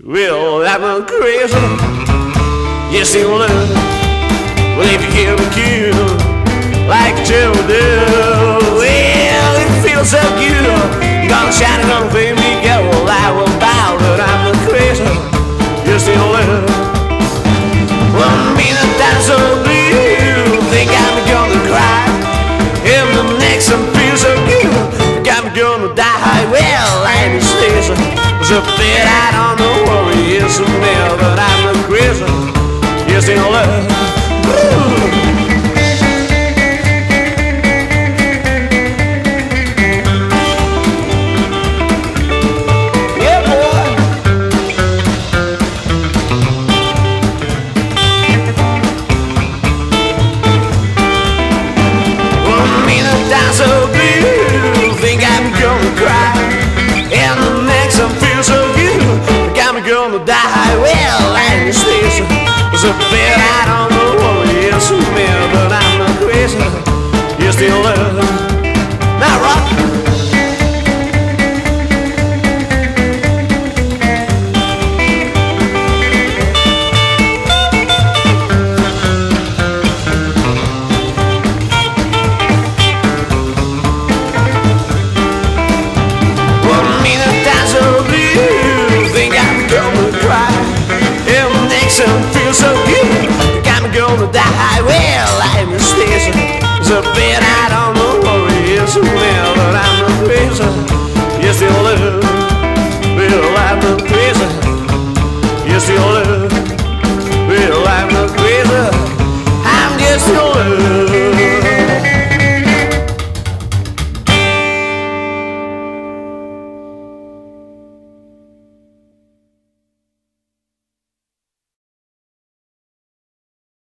Well, I'm a crazy. Yes, you learn. Well, if you hear me kill like you do, well, it feels so good. Gonna shine it, gonna pay me, girl. Well, I will bow, but I'm a crazy. Yes, you learn. Well, me the dance so blue, think I'm gonna cry. In the next, I feel so good. I'm gonna die. Well, I'm a station. So bad I don't know what it is to me, but I'm a crazy. Yes, in love. Yeah, boy. Well, me the dance so blue, think I'm gonna cry. And the next I feel so good, got me gonna die. Well, I'm a station. So bad I don't know what it is to me, but I'm not crazy. You still love. Now rock. Well, me the dance so blue, think I'm gonna cry. And the next I feel so good, got me gonna die. Well, I'm a station. So bad I don't